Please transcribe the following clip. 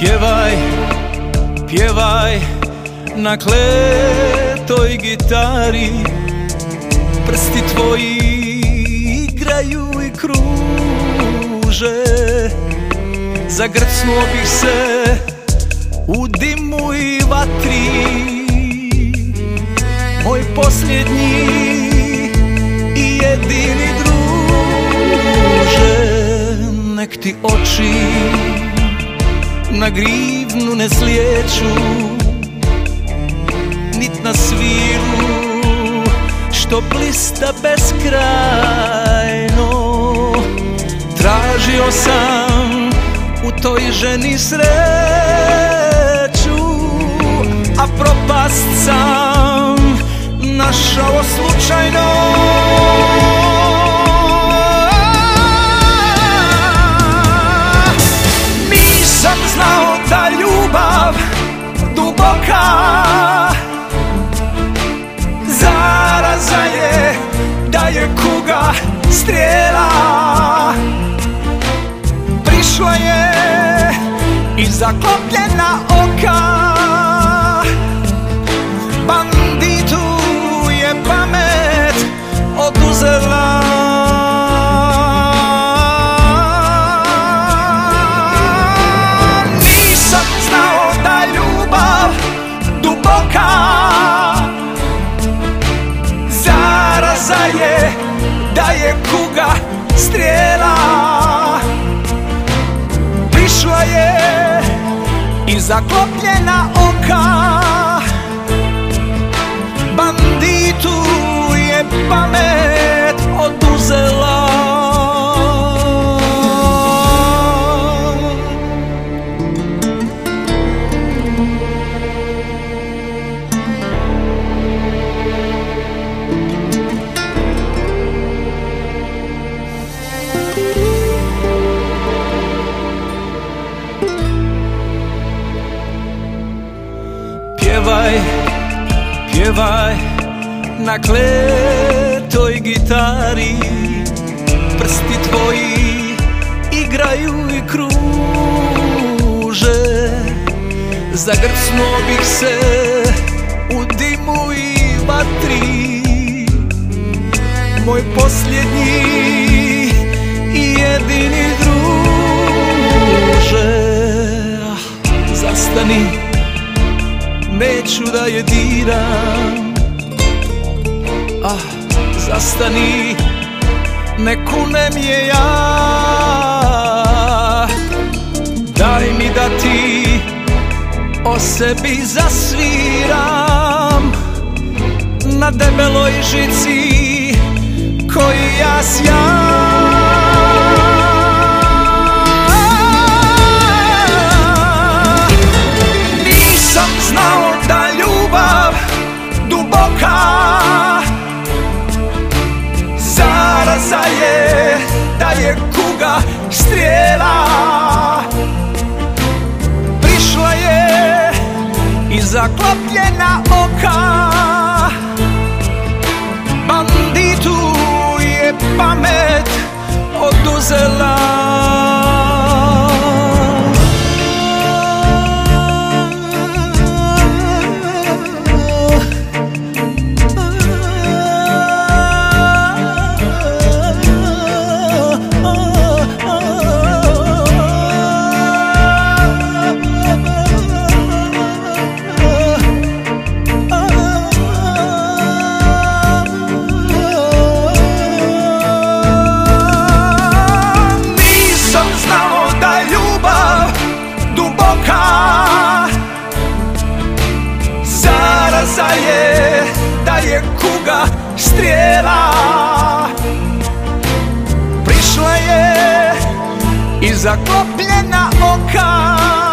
Pjevaj, pjevaj na kletoj gitari, prsti tvoji igraju i kruže. Zagrcnuo bih se u dimu i vatri, moj posljednji i jedini druže. Nek ti oči na grivnu ne slijeću, nit na svilu što blista beskrajno. Tražio sam u toj ženi sreću, a propast sam našao slučajno. Nisam znao da ljubav duboka zaraza je, da je kuga strijela. Prišla je i zaklopljena oka, banditu je pamet oduzela. Nisam znao da ljubav duboka zaraza je, da je kuga strijela. Prišla je i zaklopljena oka, banditu je pamet oduzela. Pjevaj, pjevaj na kletoj gitari, prsti tvoji igraju i kruže. Zagrcnuo bih se u dimu i vatri, moj posljednji i jedini druže. Zastani, neću da je diram. Zastani, ne kunem je ja. Daj mi da ti o sebi zasviram na debeloj žici koji ja sjam. Nisam znao da ljubav duboka zaraza je, da je kuga strijela. Prišla je i zaklopljena oka, banditu je pamet oduzela. Zaraza je, da je kuga strijela. Prišla je i zaklopljena oka,